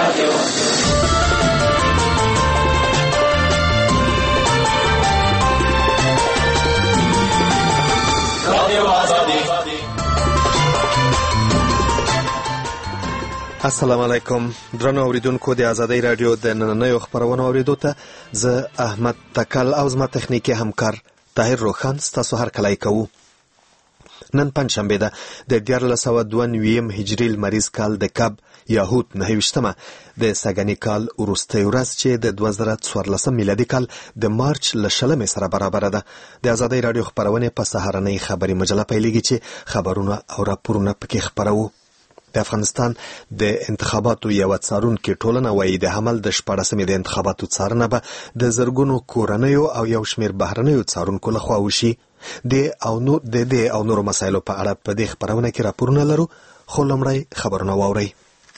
السلام علیکم درنو اوریدونکو د ازادۍ رادیو د نننیو خبرونو اوریدو ته زه احمد تکل او زما تخنیکی همکار طاهر روخان ستاسو هرکلی کوو. نن پنجشنبه ده د 1492 هجري لمریز کال د کب یاهود 29مه د سږني کال وروستۍ ورځ چې د 2014 میلادي کال د مارچ له 20 سره برابره ده. د ازادۍ رادیو خبرونه په سهارنۍ خبري مجله پیلېږي چې خبرونه او راپورونه پکې خبرو. د افغانستان د انتخاباتو یو څارونکي ټولنه وایي د حمل د 14مې د انتخاباتو څارنه به د زرګونو کورنیو او یو شمېر بهرنیو څارونکو لخوا وشي. د او نورو مسایلو په اړه په دې خبرونه کې راپورونه لرو، خو لومړی خبرونه واورئ.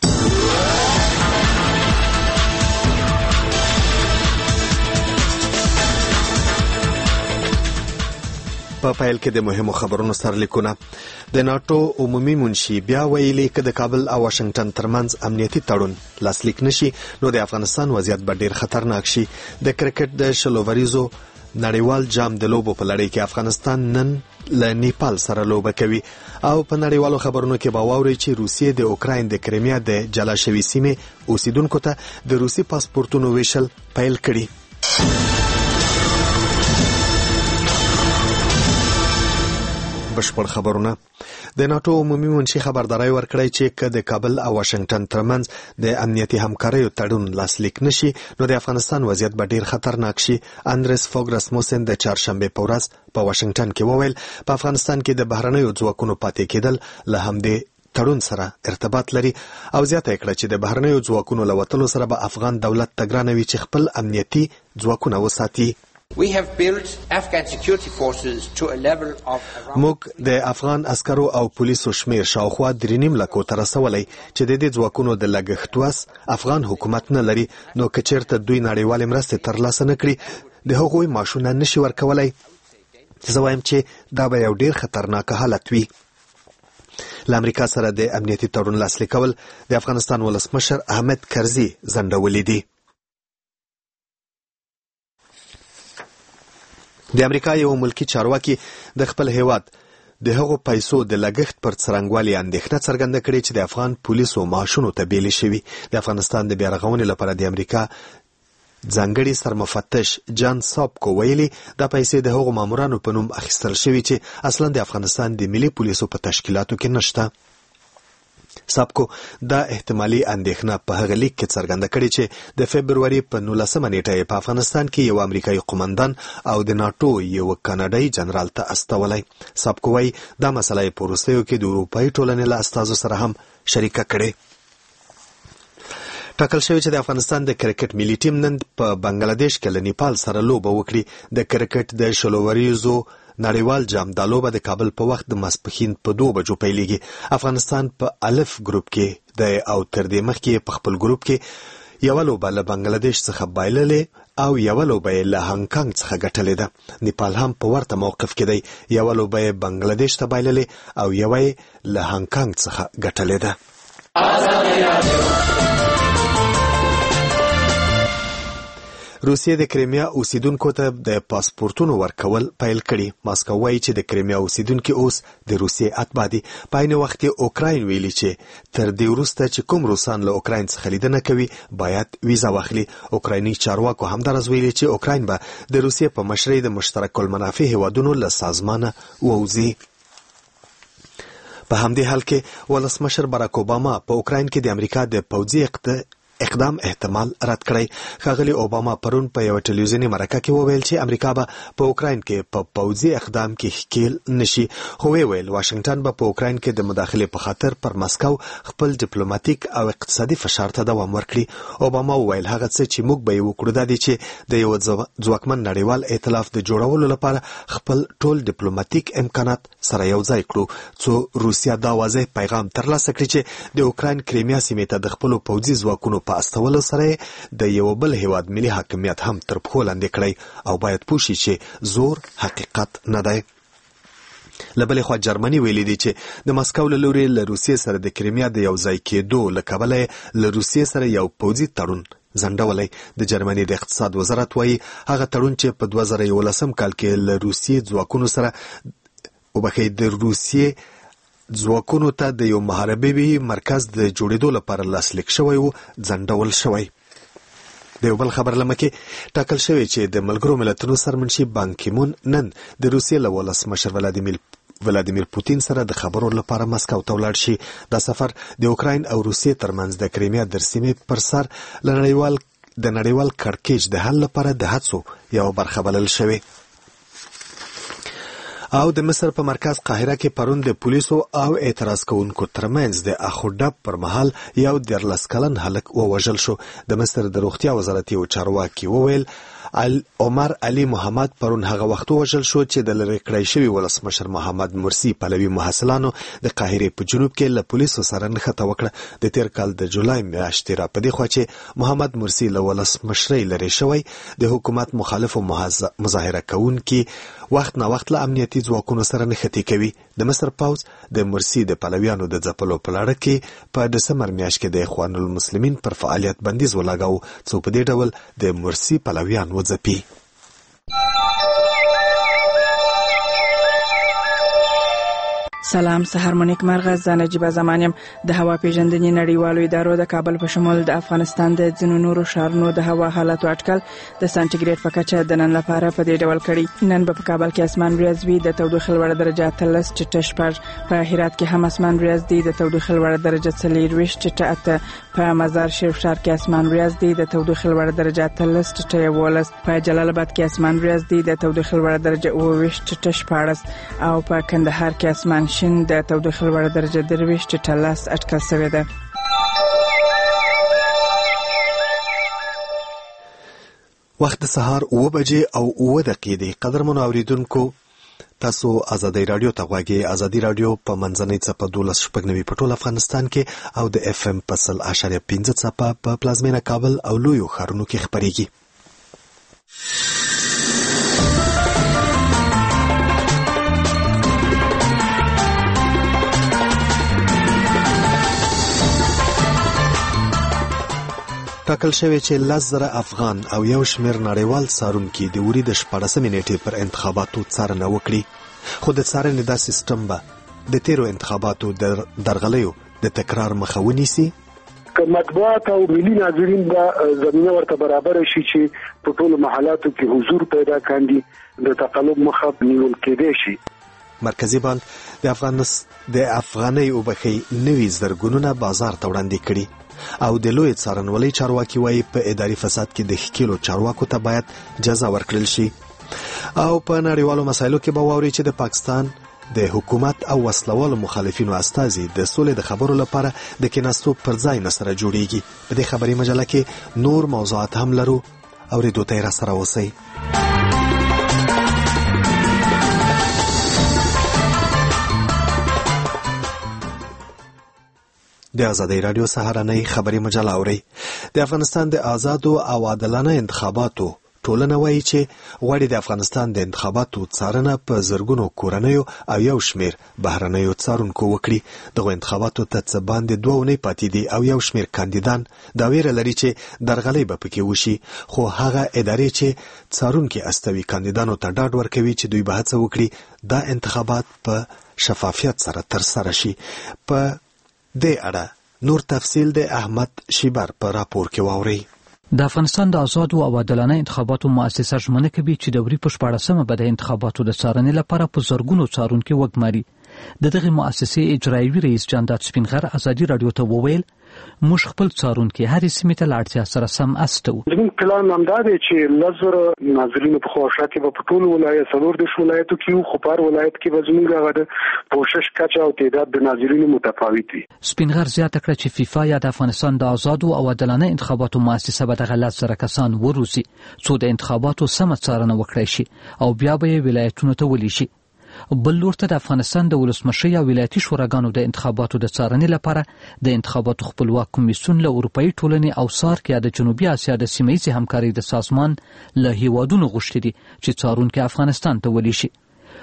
په پیل کې د مهمو خبرونو سرلیکونه. د ناتو عمومي منشي بیا ویلي که د کابل او واشنگټن ترمنځ امنیتي تړون لاسلیک نشي نو د افغانستان وضعیت به ډیر خطرناک شي. د کرکټ د 20 وریزو نړیوال جام د لوبو په لړۍ کې افغانستان نن له نیپال سره لوبه کوي. او په نړیوالو خبرونو کې به واورئ چې روسیې د اوکراین د کریمیا د جلا شوي سیمې اوسیدونکو ته د روسي پاسپورتونو ویشل پیل کړي. بشپړ خبرونه. د ناتو عمومي منشي خبرداري ورکړی چې که د کابل او واشنگټن ترمنځ د امنیتي همکاریو تړون لاسلیک نشي نو د افغانستان وضعیت به ډیر خطرناک شي. اندرس فوګ رسموسن د چهارشنبه په ورځ په واشنگټن کې وویل په افغانستان کې د بهرنیو ځواکونو پاتې کېدل له همدې تړون سره ارتباط لري او زیاته کړه چې د بهرنیو ځواکونو له وتلو سره به افغان دولت ته ګرانه وي چې خپل امنیتي ځواکونه وساتي. موږ د افغان عسکرو او پولیسو شمیر شاوخوا 3.5 لکو ته رسولی چې د دې ځواکونو د لګښت وس افغان حکومت نه لري نو که چېرته دوی نړیوالې مرستې ترلاسه نه کړي د هغوی معاشونه نشي ورکولی. زه وایم چې دا به یو ډیر خطرناک حالت وي. له امریکا سره د امنیتي تړون لاسلیک کول د افغانستان ولسمشر احمد کرزي ځنډولی دي. د امریکا یو ملکی چارواکي د خپل هیواد د هغو پیسو د لګښت پر څرنګوالي اندېښنه څرګنده کړې چې د افغان پولیسو معاشونو ته بیلې شوي. د افغانستان د بیارغونې لپاره د امریکا ځانګړي سرمفتش جان سابکو ویلي دا پیسې د هغو مامورانو په نوم اخیستل شوي چې اصلا د افغانستان د ملي پولیسو په تشکیلاتو کې نشته. سابکو دا احتمالي اندېښنه په هغه لیک کې څرګنده کړې چې د فبروري په 19مه نیټه په افغانستان کې یو امریکایي قومندان او د ناتو یو کاناډایي جنرال ته استولی. سابکو وایي دا مسله یې په وروستیو کې د اروپایي ټولنې له استازو سره هم شریکه کړې. ټاکل شوی چې د افغانستان د کرکټ ملي ټیم نن په بنگلاديش کې له نیپال سره لوبه وکړي. د کرکټ د 20 وریزو نړیوال جام د لوبه د کابل په وخت د ماسپښین په 2 بجو پیلېږي. افغانستان په الف ګروپ کې د او تر دې مخکې په خپل ګروپ کې یو لوبه له بنگلاديش څخه بایللې او یو لوبه له هانګ کانګ څخه ګټلې ده. نیپال هم په ورته موقف کې دی. یو لوبه بنگلاديش ته بایللې او یو له هانګ کانګ څخه ګټلې ده. روسیې د کریمیا اوسیدونکو ته د پاسپورتونو ورکول پیل کړي. ماسکو وایي چې د کریمیا اوسیدونکو اوس د روسیې اتباع دي. په عین وخت کې اوکراین ویلي چې تر دې وروسته چې کوم روسان له اوکراین څخه لیدنه کوي باید ویزا واخلي. اوکرایني چارواکو همدارس ویلي چې اوکراین به د روسیې په مشرۍ د مشترک المنافع هیوادونو له سازمانه ووځي. په همدې حال کې ولسمشر باراک اوباما په اوکراین کې د امریکا د پوځي اقدام احتمال رد کړی. ښاغلي اوباما پرون په یو ټلویزیوني مرکه کې وویل چې امریکا به په اوکراین کې په پوځي اقدام کې ښکیل نشي. خو ویل واشنگټن به په اوکراین کې د مداخلې په خاطر پر مسکو خپل ډیپلوماټیک او اقتصادي فشار ته دوام ورکړي. اوباما وویل هغه څه چې موږ به یې وکړو دا دی چې د یو ځواکمن نړیوال ائتلاف د جوړولو لپاره خپل ټول ډیپلوماټیک امکانات سره یو ځای کړو څو روسیا دا واضح پیغام ترلاسه کړي چې د اوکراین کریمیا سیمې ته د خپلو پوځي ځواکونو په استولو سره د یو بل هیواد ملي حاکمیت هم تر پښو لاندې کړی او باید پوه شي چې زور حقیقت نه دی. لبلې خوا جرمني ویلي دی چې د مسکو له لوري له روسیې سره د کریمیا د یو ځای کېدو له کبله له روسیې سره یو پوځي تړون ځنډولی. د جرمني د اقتصاد وزارت وایي هغه تړون چې په 2011 کال کې له روسیې ځواکونو سره د روسیې ځواکونو ته د یو محاربي مرکز د جوړېدو لپاره لاسلیک شوی و ځنډول شوی. د یو بل خبر لمکې ټاکل شوی چې د ملګرو ملتونو سرمنشي بان کیمون نن د روسیې له ولسمشر ولادیمیر پوتین سره د خبرو لپاره مسکو ته ولاړ شي. دا سفر د اوکراین او روسیې ترمنځ د کریمیا د سیمې پر سر د نړیوال کړکېچ د حل لپاره د هڅو یو برخه بلل شوی. او د مصر په مرکز قاهره کې پرون د پولیسو او اعتراض کوونکو ترمنځ د اخوډب پر مهال یو 14 کلن هلک ووژل شو. د مصر د روغتیا وزارت یو چارواکي وویل عمر علي محمد پرون هغه وخت وژل شو چې د لری کړی شوی ولسمشر محمد مرسی پلوي محصلانو د قاهره په جنوب کې له پولیسو سره نښته وکړه. د تیر کال د جولای میاشتې را پدې خو چې محمد مرسی له ولسمشرۍ لری شوی د حکومت مخالفو مظاهره کوونکي وخت نه وخت له امنیتي ځواکونو سره نښتې کوي. د مصر پوځ د مرسی د پلویانو د ځپلو په لړ کې په دسمبر میاشت کې د اخوان المسلمین پر فعالیت بندیز ولګاو څو په دې ډول د مرسی پلویان وځپي. سلام، سحر مونیک مرغه زه نجیبه زمانیم. د هوا پیژندنې نړیوالو ادارو د کابل په شمول د افغانستان د ځینو نورو ښارونو د هوا حالاتو اټکل د سانتیګریډ په کچه د نن لپاره په دې ډول کړي. نن په کابل کې اسمان ریاض وي، د تودوخې لوړه درجه 13 ټیټه 4. په هرات کې هم اسمان ریاض دی، د تودوخې لوړه درجه 24 ټیټه 8. په مزار شریف ښار کې اسمان ریاض دی، د تودوخې لوړه درجه 13 ټیټه 11. په جلال آباد کې اسمان ریاض دی، د تودوخې لوړه درجه 22 ټیټه 14. او په کندهار کې اسمان شین، د تودوخې لوړه درجه 23 ټیټه 10 اټکل شوې ده. وخت د سهار 9 بجې او 9 دقیقې دی. قدرمنو اوریدونکو، تاسو ازادي رادیو ته غواړئ. ازادي رادیو په منځنۍ څپه 12.9 په ټول افغانستان کې او د اف ام په 0.5 څپه په پلازمینه کابل او لویو ښارونو کې خبرېږي. ټاکل شوی چې 10,000 افغان او یو شمېر نړیوال څارونکي د وري د 14 نیټې پر انتخاباتو څارنه وکړي. خو د څارنې دا سیستم به د تیرو انتخاباتو د درغلیو د تکرار مخه ونیسي. که مطبوعات او ملي ناظرین به زمینه ورته برابر شي چې په ټولو محلاتو کې حضور پیدا کاندي، د تقلب مخه نیول کېدای شي. مرکزی بانک د افغانۍ وبخي نوي زرګونونه بازار ته وړاندې کړي او د لوی څارنولۍ چارواکي وایي په اداري فساد کې د ښکیلو چارواکو ته باید جزا ورکړل شي. او په نړیوالو مسایلو کې به واوري چې د پاکستان د حکومت او وسلوالو مخالفینو استازي د سولې د خبرو لپاره د کېناستو پر ځای نه سره جوړیږي. په دې خبري مجله کې نور موضوعات هم لرو، اوریدو ته را سره اوسئ. د ازادي رادیو سهارنۍ خبري مجله اوري. د افغانستان د آزادو او عادلانه انتخاباتو ټولنه وایي چې غواړي د افغانستان د انتخاباتو څارنه په زرګونو کورنیو او یو شمېر بهرنیو څارونکو وکړي. دغه انتخاباتو ته څه باندې 2 اونۍ پاتې دي او یو شمېر کاندیدان دا ویره لري چې درغلۍ به پکې وشي. خو هغه ادارې چې څارونکي استوي کاندیدانو ته ډاډ ورکوي چې دوی به هڅه وکړي دا انتخابات په شفافیت سره ترسره شي. په دې اړه نور تفصیل د احمد شیبر په راپور کې واوري. د افغانستان د آزادو او عادلانه انتخاباتو مؤسسه ژمنه کوي چې د وري په 14مه به د انتخاباتو د څارنې لپاره په زرګونو څارونکي وګماري. د دغه مؤسسې اجرایوي رئیس جانداد سپینغر ازادي رادیو ته وویل موږ خپل څارونکي هرې سیمې ته له اړتیا سره سم استو. زموږ پلان همدا دی چې 10,000 ناظرینو په خواښه کې په ټول ولایت 14 ولایتو کې خو په ولایت کې به زموږ غواړي کوشش کچا او تعداد د ناظرینو متفاوت وي. سپینغر زیاته کړه چې فیفا یا د افغانستان د آزادو او عادلانه انتخاباتو مؤسسه به دغه 10,000 کسان وروزي څو د انتخاباتو سمه څارنه وکړي شي او بیا به ولایتونو ته ولي شي. بل لور ته د افغانستان د ولسمشۍ او ولایتي شوراګانو د انتخاباتو د څارنې لپاره د انتخاباتو خپلواک کمیسیون له اروپایي ټولنې او سارک یا د جنوبي اسیا د سیمه‌ییزې همکارۍ د سازمان له هیوادونو غوښتي دي چې څارونکي افغانستان ته ولي شي.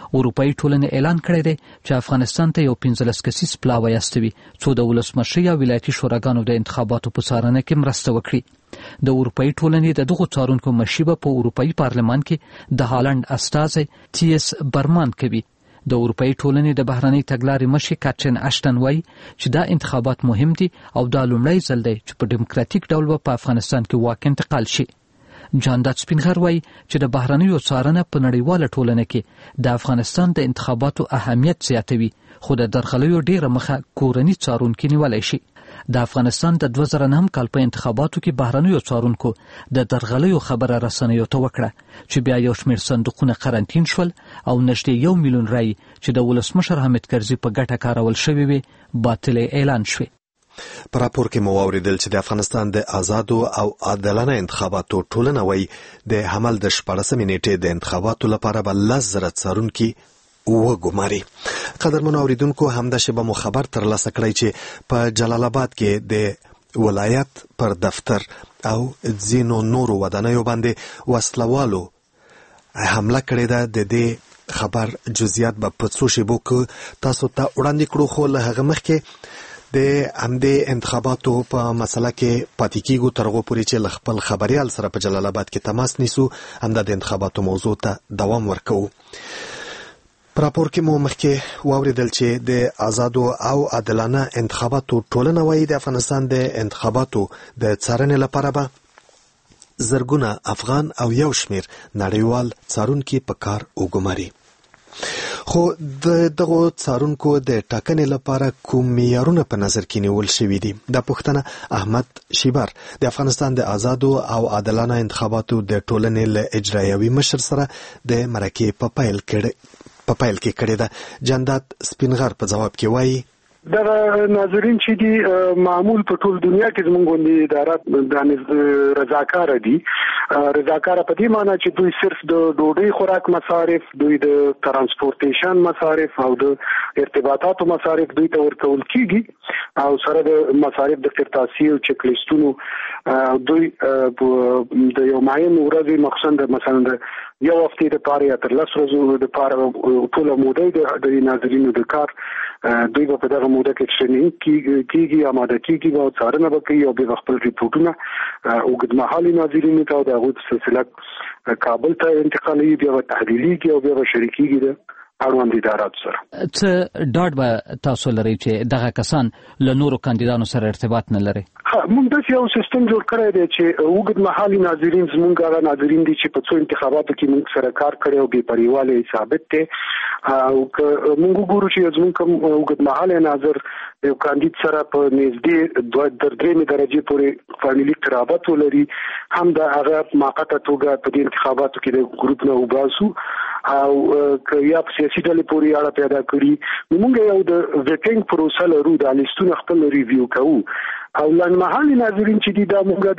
اروپאי ټولنې اعلان کړی دی چې افغانستان ته یو 15 کسیز پلاوی استوي څو د ولسمشر یا ولایتي شوراګانو د انتخاباتو په څارنه کې مرسته وکړي. د اروپאי ټولنې د دغو څارونکو مشیبه په اروپאי پارلمان کې د هالند استازی TS برمان کوي. د اروپאי ټولنې د بهرنۍ تګلارې مشر کاترین اشټن وایي چې دا انتخابات مهم دي او دا لومړی ځل دی چې په ډیموکراتیک ډول په افغانستان کې واک انتقال شي. جاندات سپینغر وایي چې د بهرنیو څارنه په نړیواله ټولنه کې د افغانستان د انتخاباتو اهمیت زیاتوي، خو د درغلیو ډیره مخه کورني څارونکي نیولای شي. د افغانستان د 2009 کال په انتخاباتو کې بهرنیو څارونکو د درغلیو خبره رسنیو ته وکړه چې بیا یو شمېر صندوقونه قرنطین شول او نږدې 1 میلیون رای چې د ولسمشر حامد کرزي په ګټه کارول شوی وي باطل اعلان شوی. په راپور کې مو واوریدل چې د افغانستان د آزادو او عادلانه انتخاباتو ټولنه وایي د حمل د 14 نیټې د انتخاباتو لپاره به 10,000 څارونکي وګماري. قدرمنو اوریدونکو، همدا شبه مو خبر ترلاسه کړی چې په جلال آباد کې د ولایت پر دفتر او ځینو نورو ودانیو باندې وسلوالو حمله کړې ده. د دې خبر جزئیات به په څو شیبو کې تاسو ته وړاندې کړو، خو له هغه مخکې د همدې انتخاباتو په مسله کې پاتې کېږو تر هغو پورې چې له خپل خبریال سره په جلال آباد کې تماس نیسو، همدا د انتخاباتو موضوع ته دوام ورکوو. په راپور کې مو مخکې واوریدل چې د آزادو او عادلانه انتخاباتو ټولنه وایي د افغانستان د انتخاباتو د څارنې لپاره به زرګونه افغان او یو شمېر نړیوال څارونکي په کار وګماري. خو د دغو څارونکو د ټاکنې لپاره کوم معیارونه په نظر کې نیول شوي دي؟ دا پوښتنه احمد شیبر د افغانستان د آزادو او عادلانه انتخاباتو د ټولنې له اجرایوي مشر سره د مرکې په پیل کې کړې ده. جاندات سپینغر په جواب کې وایي دا ناظرین چې دي معمول په ټول دنیا کې زموږ غونډې ادارات د رضاکار دي. رضاکار په دې معنی چې دوی صرف د ډوډۍ خوراک مصارف، دوی د ترانسپورټیشن مصارف او د ارتباطاتو مصارف دوی ته ورکول کیږي او سره د مصارف د قرطاسي او چک لیستونو دوی د یو معین ورځې مخصوصا مثلا د یو هفتې د پاره یا تر 10 ورځې د پاره ټول موده د ناظرینو د کار دوی په دغه موده کې ټریننګ کیږي، آماده کیږي او څارنه وکړي او به خپل ریپورتونه اوږدمهالي ناظرینو ته د هغوی په سلسله کابل ته انتقالي، بیا تحلیلي کې او بیا شریکيږي د اړوند ادارات سره. څه ډاډ به تاسو لرئ چې دغه کسان له نورو کاندیدانو سره ارتباط نه لري؟ موږ د یو سیستم جوړ کړی دی چې اوږدمهالي ناظرین زموږ هغه ناظرین دي چې په څو انتخاباتو کې موږ سره کار کړی او بې پریواله ثابت دی. او موږ ګورو چې زموږ کوم اوږدمهاله ناظر یو کاندید سره په نږدې 2-3 درجه پورې فامیلی قرابت ولري، هم د هغه موقته توګه په دې انتخاباتو کې د ګروپ نه وباسو او که یا په سیاسي ډلې پورې اړه پیدا کړي. موږ یو د ویټینګ پروسه لرو، د لیستونو خپل ریویو کوو او لنمحالي ناظرین چې دي دا موږ د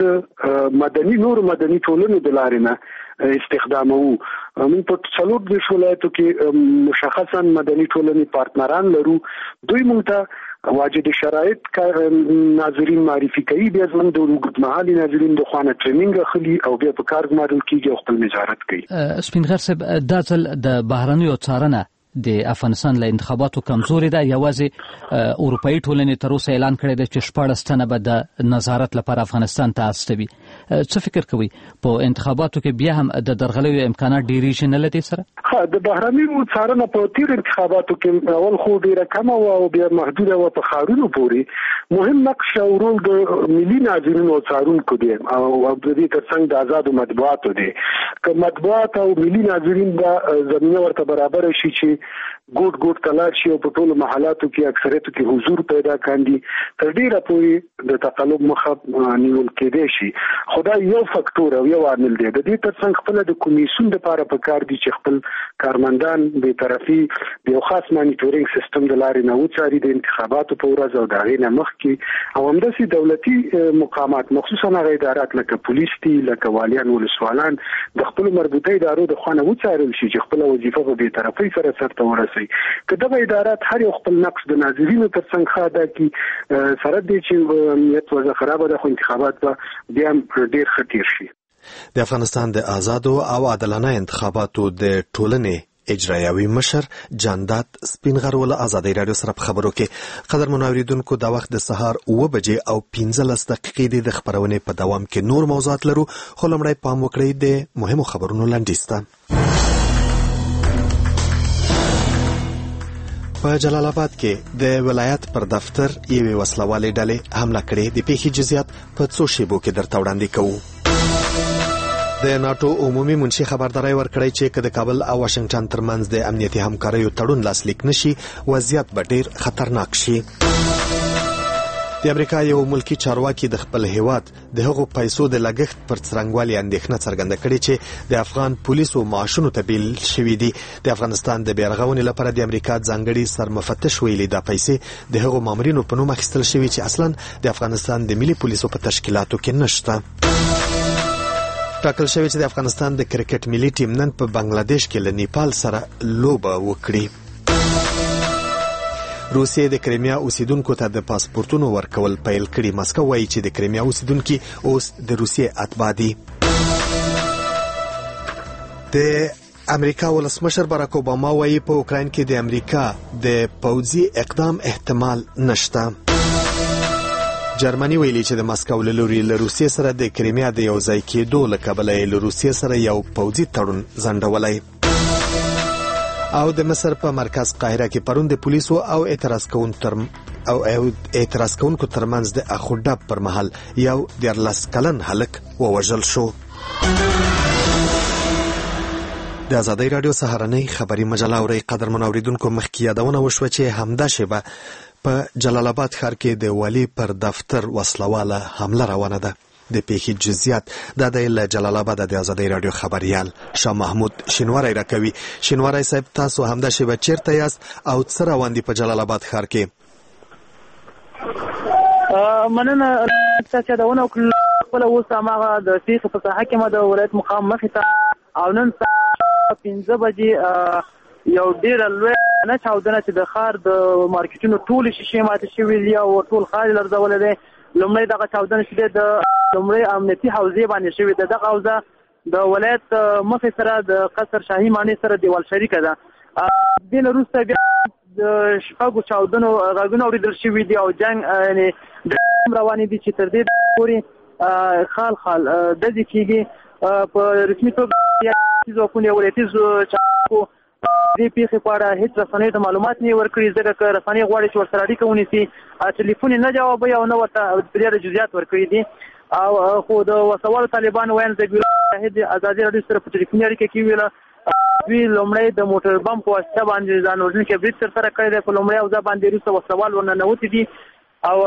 نور مدني ټولنو د لارې نه استخدامو. موږ په څلور د ولایتو کې مشخصا مدني ټولنې پارتنران لرو، دوی موږ ته واجد شرایط ناظرین معرفي کوي، بیا زموږ د اوږدمهالي ناظرین د خوانه ټریننګ اخلي او بیا په کار ګمارل کیږي او خپل نظارت کوي. سپینغر صاحب، دا ځل د بهرنیو څارنه د افغانستان له انتخاباتو کمزوري ده. یوازې اروپאי ټولنې تر اوسه اعلان کړی دی چې 14 تنه به د نظارت لپاره افغانستان ته استوي. څه فکر کوي په انتخاباتو کې بیا هم د درغلیو امکانات ډیریږي نه لدی سره؟ د بهرنیو څارنه په تیر انتخاباتو کې اول خو ډیره کم او بیا محدوده او په خارونو پورې مهم نقش او رول د ملي ناظرینو څارونکو دی او د دې ترڅنګ د آزادو مطبوعاتو دی. که مطبوعات او ملي ناظرین د زمینه ورته برابر شي چې ګوټ تلار شي او په ټولو محلاتو کې اکثریت کې حضور پیدا کاندي، تر ډیره پورې د تقلب مخه نیول کېدای شي. خدای یو فاکتور او یو عامل دی. د دې ترڅنګ خپل د کمیسیون لپاره په کار دي چې خپل کارمندان به طرفي د یو خاص مانیټورینګ سیستم د لارې نه وڅاري د انتخاباتو په ورځ او د هغې نه مخکې، او همداسې دولتي مقامات مخصوصا هغه ادارات لکه پولیس دي، لکه والیان ولسوالان د خپل مربوطه ادارو د خوا نه وڅارل شي چې خپل وظیفه په بې طرفۍ سره سرته ورسوي. که دغه ادارات هر یو خپل نقش د ناظرینو ترڅنګ ښه ادا کړي، سره دې چې امنیت وضع خرابه ده خو انتخابات به بیا ډېر ښه تېر شي. د افغانستان د آزادو او عادلانه انتخاباتو د ټولنې اجرایوي مشر جاندات سپینغر ول ازادي رادیو سره خبرو کې قدر منوریدونکو د وخت د سهار 9 بجې او 15 دقیقې د خبرونه په دوام کې نور موضوعات لرو خو لمړی پام وکړئ د مهمو خبرونو لاندې په جلال آباد کې د ولایت پر دفتر یوې وسلوالې ډلې حمله کړې د پیښې جزئیات په څو شیبو کې درته وړاندې کوو د ناتو عمومي منشي خبرداري ورکړی چې د کابل او واشنگټن ترمنځ د امنیتي همکاریو تړون لاسلیک نشي وضعیت به ډیر خطرناک شي د امریکا یو ملکی چارواکي د خپل هیواد د هغو پیسو د لګښت پر څرنګوالي اندېښنه څرګنده کړې چې د افغان پولیسو معاشونو ته بیل شوي دي د افغانستان د بیارغونې لپاره د امریکا ځانګړي سرمفتش ویلي دا پیسې د هغو مامورینو په نوم اخیستل شوي چې اصلا د افغانستان د ملي پولیسو په تشکیلاتو کې نشته ټاکل شوی چې د افغانستان د کرکټ ملي ټیم نن په بنگلاديش کې له نیپال سره لوبه وکړي روسیې د کریمیا اوسیدونکو ته د پاسپورتونو ورکول پیل کړي ماسکو وایي چې د کریمیا اوسیدونکو اوس د روسیې اتباع دي د امریکا ولسمشر باراک اوباما وایي په اوکراین کې د امریکا د پوځي اقدام احتمال نشته جرمني ویلي چې د ماسکو له لوري له روسیې سره د کریمیا د یو ځای کېدو له کبله له روسیې سره یو پوځي تړون ځنډولی او د مصر په مرکز قاهره کې پرون د پولیسو او اعتراض کوونکو ترمنځ د اخوډب پر مهال یو 14 کلن هلک ووژل شو د ازادي رادیو سهارنۍ خبري مجله اوري قدر منوریدونکو مخکې یادونه وشوه چې همدا شیبه په جلال آباد ښار کې د والی پر دفتر وسلواله حمله روانه ده د پیښې جزئیات د جلال آباد د ازادي رادیو خبريال شاه محمود شینواری راکوي شینواری صاحب تاسو همدا شیبه چیرته یاست او څه روان دي په جلال آباد ښار کې مننه چې دا ونه خپل اوس هغه د پیښې په ساحه کې ما د ولایت مقام مخې ته او نن 15 بجې یو ډیر لوی نه چاودنه چې د ښار د مارکیټونو ټول شیشې ماته شوې دي او ټول ښار لرزول دي لومړی دغه چاودنه چې د لومړی امنیتي حوزې باندې شوې ده دغه حوزه د ولایت مخې سره د قصر شاهي ماڼۍ سره دیوال شریکه ده دین وروسته بیا د شپږو چاودنو غږونه اورېدل شوي دي او جنګ یعنې روانې دي چې تر دې پورې خال ډزې کېږي په رسمي توګه ځواکونه ولایتي چارواکو دې پیښې په اړه هیڅ رسنیو ته معلومات نه ورکړي ځکه که رسنۍ غواړي چې ورسره اړیکه ونیسي ټلیفون نه جوابوي او نه ورته ډېر جزئیات ورکړي دي او خو د وسوالو طالبانو ویل د شاهد ازادي رادیو سره په ټلیفوني اړیکه کې ویل دوی لومړی د موټر بم په واسطه باندې ځان وژنې برید سره کړی دی په لومړی اوزه باندې وروسته وسوال ورننوتي دي او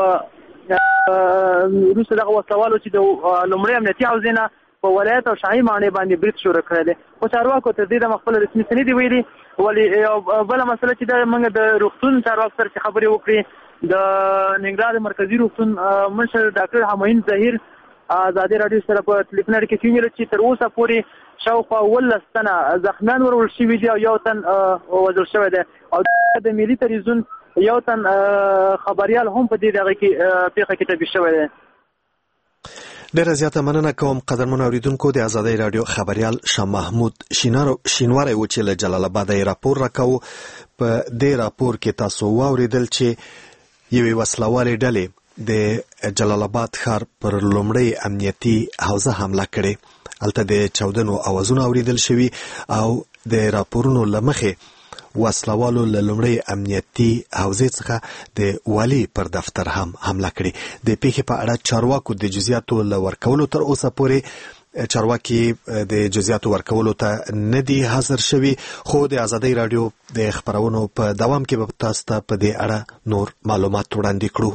وروسته دغه وسوالو چې د لومړی امنیتي حوزې نه په ولایت او شاهي ماڼۍ باندې برید شروع کړی دی خو چارواکو تر دې د خپل رسمي څه نه دي ویلي ولې بله مسله چې د موږ د روغتون چارواکو سره چې خبرې وکړې د ننګرهار مرکزي روغتون مشر ډاکټر همایون ظهیر ازادي رادیو سره په ټلیفون اړیکه کې ویل چې تر اوسه پورې شاوخوا 18 تنه زخمیان ورول شوي دي او یو تن وژل شوی دی او د ملي تلویزیون یو تن خبريال هم په دې دغه کې پیښه کې تبي شوی دی ډیره زیاته مننه کوم قدرمن اوریدونکو د ازادي رادیو خبريال شاه محمود شینواری و چې له جلال آباد راپور راکاو په دې راپور کې تاسو واوریدل چې یوې وسلوالې ډلې د جلال آباد ښار پر لومړی امنیتي حوزه حمله کړې البته د چاودنو اوازونه اوریدل شوي او د راپورونو لمخې وسلوالو له لومړی امنیتي حوزې څخه د والی پر دفتر هم حمله کړې د پیښې په اړه چارواکو د جزئیاتو له ورکولو تر اوسه پورې چارواکي د جزئیاتو ورکولو ته نه دي حاضر شوي خو د ازادي رادیو د خبرونو په دوام کې به تاسو ته په دې اړه نور معلومات وړاندې کړو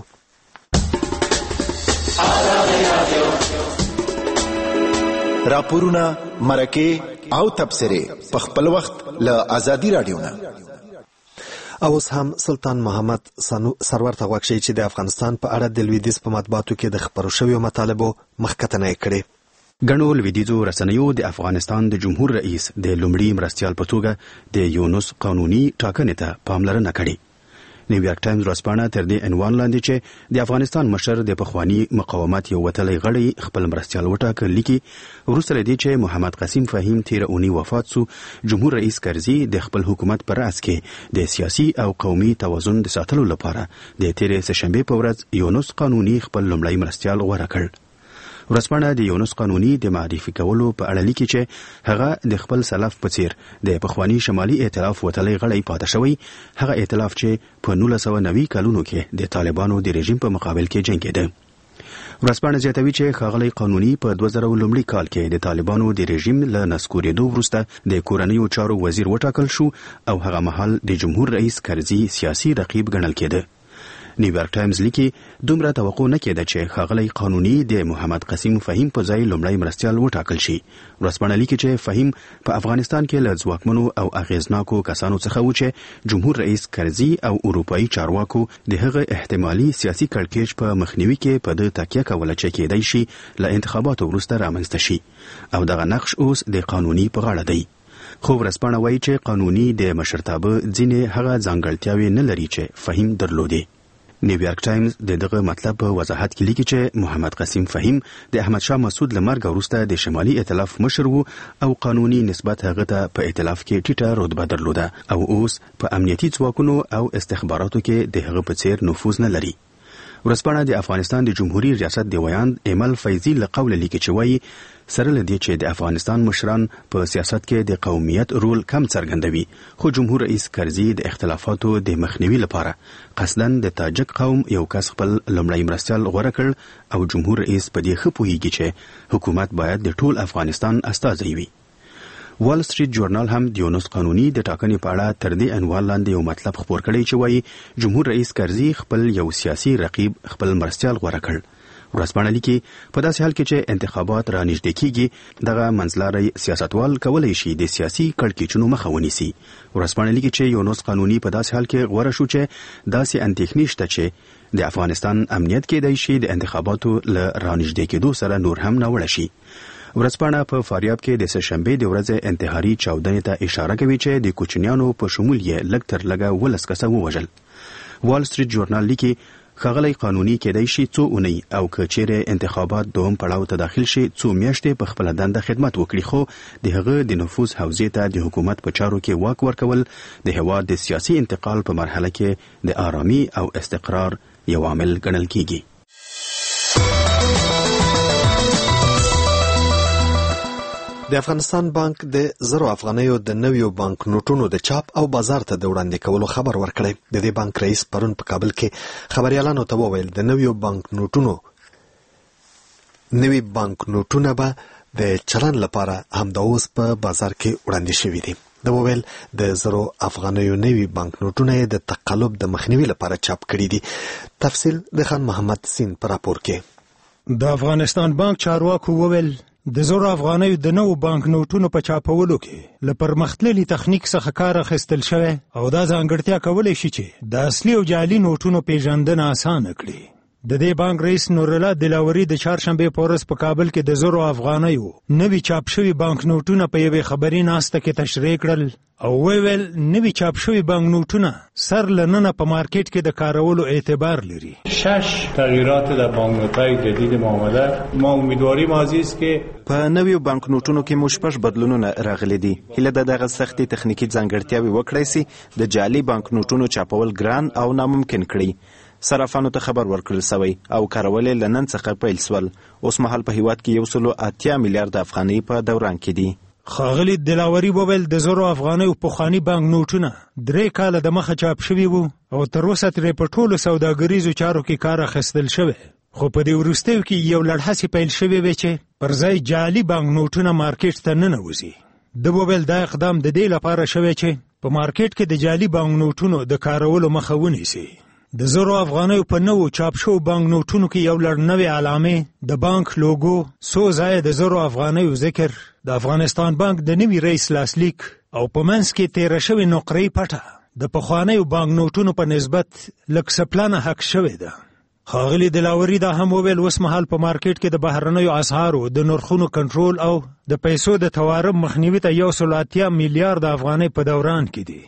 راپورونه مرکه او تبصره په خپل وخت له ازادي رادیو نه او اوس هم سلطان محمد سرور ته غوښتي چې د افغانستان په اړه د لویدیځ په مطبوعاتو کې د خبرو شویو مطالبو مخکتنه کړي ګڼو لویدیځو رسنیو د افغانستان د جمهور رئیس د لومړي مرستیال په توګه د یونس قانوني ټاکنې ته پاملرنه کړې نیویارک ټایمز ورځپاڼه تر دې عنوان لاندې چې د افغانستان مشر د پخوانی مقاومت یو وتلی غړی خپل مرستیال وټاکل لیکي وروسته لدی چې محمد قاسم فهیم تیر اونۍ وفات سو جمهور رئیس کرزي د خپل حکومت پر راس کې د سیاسي او قومي توازن د ساتلو لپاره د تیر سهشنبه په ورځ یونس قانوني خپل لومړی مرستیال غوړه کړ. ورځپاڼه د یونس قانوني د معرفي کولو په اړه لیکي چې هغه د خپل سلف په څیر د پخوانی شمالي ائتلاف وتلی غړی پاتې شوی، هغه ائتلاف چې په 1990 کلونو کې د طالبانو د رژیم په مقابل کې جنګیده. ورځپاڼه زیاتوي چې ښاغلی قانوني په 2000 لومړي کال کې د طالبانو د رژیم له نسکورېدو وروسته د کورنیو چارو وزیر وټاکل شو او هغه مهال د جمهور رئیس کرزي سیاسي رقیب ګڼل کېده. نیویارک ټایمز لیکي دومره توقع نه کېده چې ښاغلی قانوني د محمد قاسم فهیم په ځای لومړی مرستیال وټاکل شي. ورځپاڼه لیکي چې فهیم په افغانستان کې له ځواکمنو او اغیزناکو کسانو څخه و چې جمهور رئیس کرزي او اروپایي چارواکو د هغه احتمالي سیاسي کړکېچ په مخنیوي کې په د تکیه کوله چې کېدای شي له انتخاباتو وروسته رامنځته شي او دغه نقش اوس د قانوني په غاړه دی. خو ورځپاڼه وایي چې قانوني د مشرتابه ځینې هغه ځانګړتیاوې نه لري چې فهیم درلودي. نیویارک ټایمز دغه مطلب په وضاحت کې لیکي چې محمد قاسم فهیم د احمد شاه مسعود لمرګ وروسته د شمالي ائتلاف مشر وو او قانوني نسبت هغه ته په ائتلاف کې ټیټه رتبه درلوده او اوس په امنیتي ځواکونو او استخباراتو کې د هغه په څیر نفوذ نه لري. ورځپاڼه د افغانستان د جمهوریت ریاست د ویاند ایمل فیضی له قوله لیکي چې وایي سره لدی چې د افغانستان مشران په سیاست کې د قومیت رول کم څرګندوي، خو جمهور رئیس کرزي د اختلافاتو د مخنیوي لپاره قصداً د تاجک قوم یو کس خپل لومړی مرستیال غوړه کړ او جمهور رئیس په دې ښه پوهیږي چې حکومت باید د ټول افغانستان استازی وي. وال سټریټ جورنال هم د یونس قانوني د ټاکنې په اړه تر دې عنوان لاندې یو مطلب خپور کړی چې وایي جمهور رئیس کرزي خپل یو سیاسي رقیب خپل مرستیال غوړه کړ. ورځپاڼه لیکي په داسې حال کې چې انتخابات را نږدې کیږي دغه منځلاري سیاستوال کولای شي د سیاسي کړکېچونو مخه ونیسي. ورځپاڼه لیکي چې یونس قانوني په داسې حال کې غوړه شو چې داسې اندېښنې شته چې د افغانستان امنیت کېدای شي د انتخاباتو له را نږدې کېدو سره نور هم ناوړه شي. ورځپاڼه په فاریاب کې د سهشنبه د ورځې انتحاري چاودنې ته اشاره کوي چې د کوچنیانو په شمول یې لږ تر لږه 12 کسه ووژل. وال سټریټ جورنال لیکي ښاغلی قانوني کېدای شي څو اونۍ او که چیرې انتخابات دوم پړاو ته داخل شي څو میاشتې په خپله دنده خدمت وکړي، خو د هغه د نفوذ حوزې ته د حکومت په چارو کې واک ورکول د هېواد د سیاسي انتقال په مرحله کې د آرامي او استقرار یو عامل ګڼل کیږي. د افغانستان بانک د زرو افغانیو د نویو بانک نوټونو د چاپ او بازار ته د وړاندې کولو خبر ورکړی. د دې بانک رئیس پرون په کابل کې خبريالانو ته وویل د نویو بانک نوټونه به د چلن لپاره همدا اوس په بازار کې وړاندې شوي دي. د وویل د زرو افغانیو نوی بانک نوټونه د تقلب د مخنیوي لپاره چاپ کړي دي. تفصیل د خان محمد سین پر راپور کې. د افغانستان بانک چارواکو وویل د زرو افغانیو د نوو بانک نوټونو په چاپولو کې له پرمختللي تخنیک څخه کار اخیستل شوی او دا ځانګړتیا کولی شي چې د اصلي او جعلي نوټونو پیژندنه اسانه کړي. د دې بانک رئیس نورالله دلاوري د چهارشنبه په ورځ په کابل کې د زرو افغانیو نوي چاپ شوي بانک نوټونه په یوې خبري ناسته کې تشریح کړل او ویل نوي چاپ شوي بانک نوټونه سر لننه په مارکیټ کې د کارولو اعتبار لري. 6 تغییرات در بانک نوت‌های جدید ما آمده. ما امیدواریم عزیز که په نویو بانک نوټونو کې مشبش بدلونونه راغلي دي. هله دغه سختي تخنیکی ځانګړتیاوې وکړای سي د جعلي بانک نوټونو چاپول ګران او ناممکن کړي. صرافانو ته خبر ورکړل شوی او کارول لنن څخه پیل سول. اوس مهال په هیواد کې 1.8 میلیارډ افغانۍ په دوران کې دي. ښاغلي دلاوري وویل د زرو افغانیو پخواني بانک نوټونه 3 کاله د مخه چاپ شوي وو او تر اوسه ترې په ټولو سوداګریزو چارو کې کار اخیستل شوی، خو په دې وروستیو کې یو لړ هڅې پیل شوې وې چې پر ځای جعلي بانک نوټونه مارکیټ ته ننوځي. د وویل دا اقدام د دې لپاره شوی چې په مارکیټ کې د جعلي بانک نوټونو د کارولو مخه ونیسي. د زرو افغانیو په نوو چاپ شوو بانک نوټونو کې یو لړ نوې علامې، د بانک لوګو، څو ځایه د زرو افغانیو ذکر، د افغانستان بانک د نوي رئیس لاسلیک او په منځ کې تیره شوې نقرې پټه د پخوانیو بانک نوټونو په نسبت لږ څه پلانه حق شوې ده. ښاغلي دلاوري دا هم وویل اوس مهال په مارکیټ کې د بهرنیو اسعارو د نرخونو کنټرول او د پیسو د توارب مخنیوي ته 1.8 میلیارډ افغانۍ په دوران کې دي.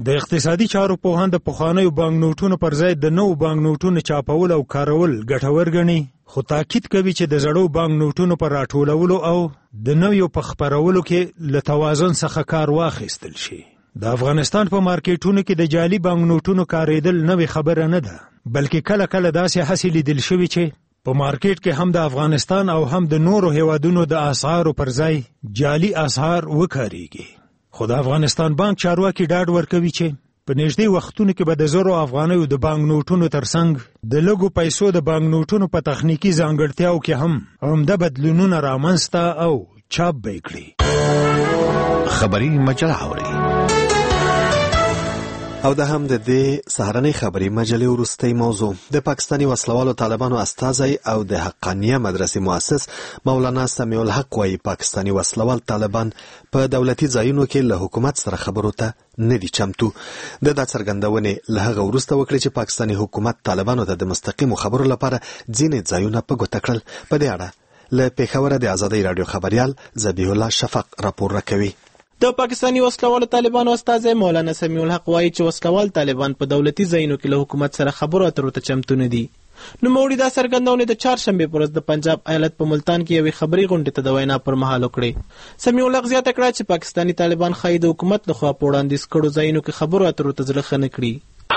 د اقتصادي چارو پوهان د پخوانیو بانک نوټونو پر ځای د نوو بانک نوټونو چاپول او کارول ګټور ګڼي، خو تاکید کوي چې د زړو بانک نوټونو پر راټولولو او د نویو په خپرولو کې له توازن څخه کار واخیستل شي. د افغانستان په مارکیټونو کې د جعلي بانک نوټونو کارېدل نوې خبره نه ده، بلکې کله کله داسې هڅې لیدل شوي چې په مارکیټ کې هم د افغانستان او هم د نورو هیوادونو د اسعارو پر ځای جعلي اسعار وکارېږي. خو د افغانستان بانک چارواکي ډاډ ورکوي چې په نږدې وختونو کې به د زرو افغانیو د بانک نوټونو ترڅنګ د لږو پیسو د بانک نوټونو په تخنیکي ځانګړتیاو کې هم همدا بدلونونه رامنځته او چاپ به کړي. خبري مجله اوري او د هم د دې سهارنۍ خبري مجلې وروستۍ موضوع د پاکستاني وسلوالو طالبانو استازی او د حقانیه مدرسې مؤسس مولانا سمیع الحق وايي پاکستاني وسلوال طالبان په دولتي ځایونو کې له حکومت سره خبرو ته نه دي چمتو. د څرګندونې له هغه وروسته وکړي چې پاکستاني حکومت طالبانو ته د مستقیمو خبرو لپاره ځینې ځایونه په ګوته کړل. په دې اړه له پېښوره د ازادۍ راډیو خبريال ذبیح الله شفق راپور راکوي. د پاکستاني وسلوالو طالبانو استازی مولانا سمیع الحق وایي چې وسلوال طالبان په دولتي ځایونو کې له حکومت سره خبرو اترو ته چمتو نه دي. نوموړي دا څرګندونه د چهارشنبې پر ورځ د پنجاب ایالت په ملتان کې یوې خبري غونډې ته د وینا پر مهال وکړې. سمیع الحق زیاته کړه چې پاکستاني طالبان ښایي د حکومت لخوا په وړاندیز کړو ځایونو کې خبرو اترو ته زړه ښه نه کړي.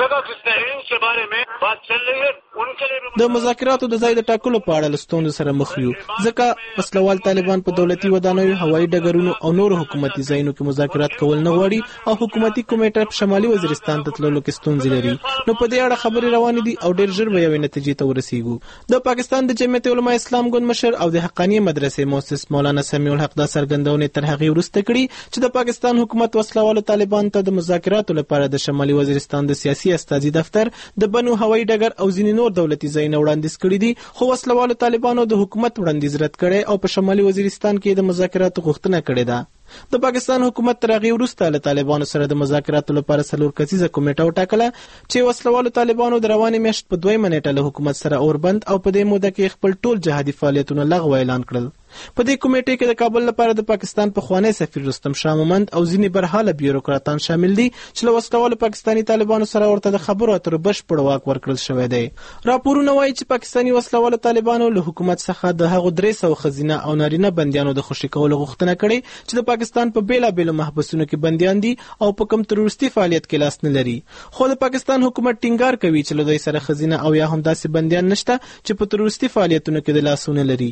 د مذاکراتو د ځای د ټاکلو په اړه له ستونزو سره مخ یو، ځکه وسلوال طالبان په دولتي ودانیو، هوایي ډګرونو او نورو حکومتي ځایونو کې مذاکرات کول نه غواړي او حکومتي کمیټه په شمالي وزیرستان ته تللو کې ستونزې لري. نو په دې اړه خبرې روانې دي او ډېر ژر به یوې نتیجې ته ورسیږو. د پاکستان د جمعیت علماء اسلام ګوند مشر او د حقانیه مدرسې مؤسس مولانا سمیع الحق دا څرګندونه تر هغې وروسته کړي چې د پاکستان حکومت وسلوالو طالبان ته د مذاکراتو لپاره د شمالي وزیرستان د سیاسي استازي دفتر، د بنو هوایي ډګر او ځینې نور دولتي ځایونه وړاندیز کړي دي، خو وسلوالو طالبانو د حکومت وړاندیز رد کړي او په شمالي وزیرستان کې د مذاکراتو غوښتنه کړې ده. د پاکستان حکومت تر هغې وروسته له طالبانو سره د مذاکراتو لپاره 4 کسیزه کمیټه وټاکله چې وسلوالو طالبانو د روانې میاشت په 2 نیټه له حکومت سره اوربند او په دې موده کې خپل ټول جهادي فعالیتونه لغوه اعلان کړل. په دې کمیټې کې د کابل لپاره د پاکستان پخوانی سفیر رستم شاه مومند او ځینې برحاله بیوروکراتان شامل دي چې له وسلوالو پاکستاني طالبانو سره ورته د خبرو اترو بشپړ واک ورکړل شوی دی. راپورونه وایي چې پاکستاني وسلوالو طالبانو له حکومت څخه د هغو 300 ښځینه او نارینه بندیانو د خوشي کولو غوښتنه کړې چې د پاکستان په بیلابیلو محبسونو کې بندیان دي او په کوم تروریستي فعالیت کې لاس نه لري. خو د پاکستان حکومت ټینګار کوي چې له دوی سره ښځینه او یا هم داسې بندیان نشته چې په تروریستي فعالیتونو کې د لاسونه لري.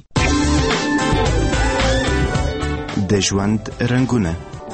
د ژوند رنگونه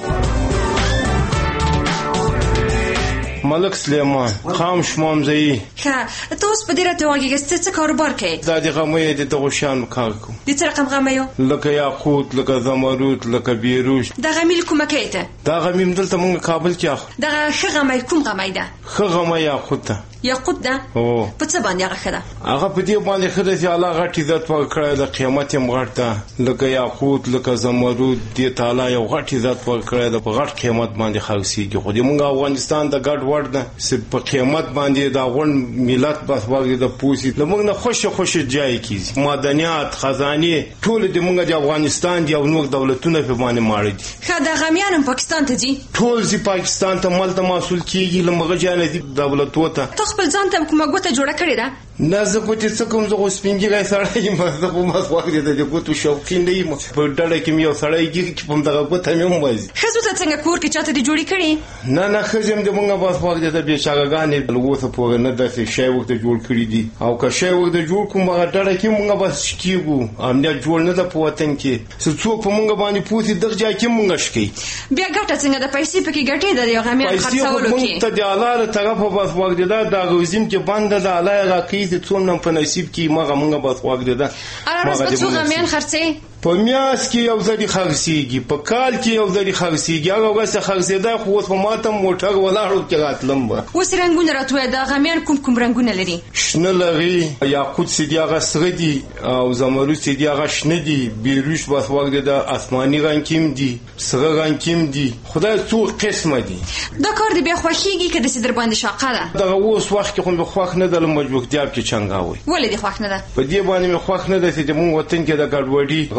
ملک سلیمان خام شمام زئی ښه ته اوس په دې راته وایې څه کاروبار کوې؟ دا د غمې د دغو شیانو کار کوم. د څه رقم غمی یو؟ لکه یاقوت، لکه زمرود، لکه بیروش. دغه غمی کومه کوې ته؟ دا غمی دلته موږ کابل کې اخلو. دغه ښه غمی کوم غمی ده؟ ښه غمی یاقوت ده. یاقوت ده؟ په څه باندې هغه ښه ده؟ هغه په دې باندې ښه ده چې الله غټ عزت ورکړی د قیامت یې غټ ده. لکه یاقوت، لکه زمرود، دې تعالی یو غټ عزت ورکړی ده، په غټ قیمت باندې خرڅېږي. خو د موږ افغانستان د ګډ وړ ده په قیمت باندې دا غون ملت بس باندې د پوسی لمغ نه خوشي جای کیږي. معدنیات، خزانه ټول د موږ د افغانستان دی او نور دولتونه په باندې ماړي دي. خا د غمیانم پاکستان ته دي، ټول زی پاکستان ته مال ته مسول کیږي. لمغه جان دي دولتو ته خپل ځان ته کومه ګوته جوړه کړې ده؟ نه زه کوتې څه کوم، زه سپینګیری سړی یم، زه په ماس وخت د ګوتو شوقین نه یم. په ډډه کې مې یو سړی کېږي چې په دغه ګوته مې هم وایي. ښځو ته څنګه کور کې چاته دي جوړې کړې؟ نه ښځې هم د موږ بس وخت د بېچارهګانې اوسه پورې نه داسې شی ورته جوړ کړي دي. او که شی ورته جوړ کړو هغه ډډه کې موږ بس کېږو. امنیت جوړ نه ده په وطن کې، څه څوک په موږ باندې پوسي دغه ځای کې موږ شکي. بیا ګټه څنګه د پیسې پکې ګټې د یو غمیان خرڅولو کې؟ ته د الله له طرفه بس وخت د غوزیم کې بنده د الله راکې چې څومره په نصیب کې موږ بس وخت ده. ارزه په څو غمیان خرڅې؟ په میاس کې یو ځدی خرڅېږي، په کال کې یو ځدی خرڅېږي. هغه وسه خرڅېدا خو اوس په ماته موټر ولاړو کې راتلم. اوس رنګونه راتوي د غمیان کوم رنګونه لري؟ شنه لري، یاقوت سیدی هغه سره دي او زمرود سیدی هغه شنه دي. بیروش بس وخت د آسماني رنګ کېم دي، سره رنګ کېم دي. خدای څو قسمه دي. دا کار دی بیا خوښیږي که داسې در باندې شاقه ده؟ دغه اوس وخت کې خو مې خوښ نه ده، له مجبورتیا کې چنګاوي. ولې دې خوښ نه ده؟ په دې باندې مې خوښ نه ده چې زموږ وطن کې د ګډوډي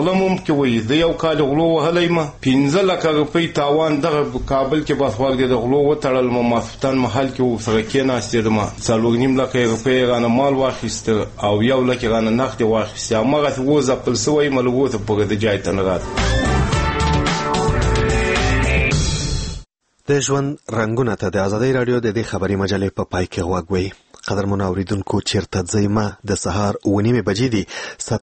غلم هم کې وایي د یو کال غلو وهلی ما 15 لکه روپۍ تاوان دغه کابل کې بس وخت د غلو وتړل ما ماسپتان محل کې ورسره کېناستېدم 4.5 لکه روپۍ رانه مال واخیست او 1 لکه رانه نقد واخیست هماغسې اوس ځپل سوی ملګو ته پورې د جای ته نه راځي. د ژوند رنګونه ته د ازادۍ راډیو د دې خبري مجلې په پای کې غوږ وئ. قدرمن اوریدونکو چیرته ځئ ما د سهار 9:30 بجې دي 7